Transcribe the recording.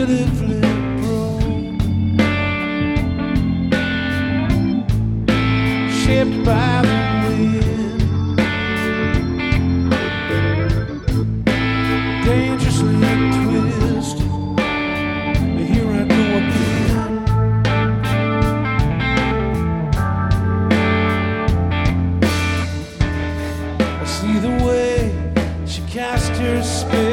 pitifully broke, shaped by the wind, dangerously twisted. Here I go again. I see the way she cast her spell.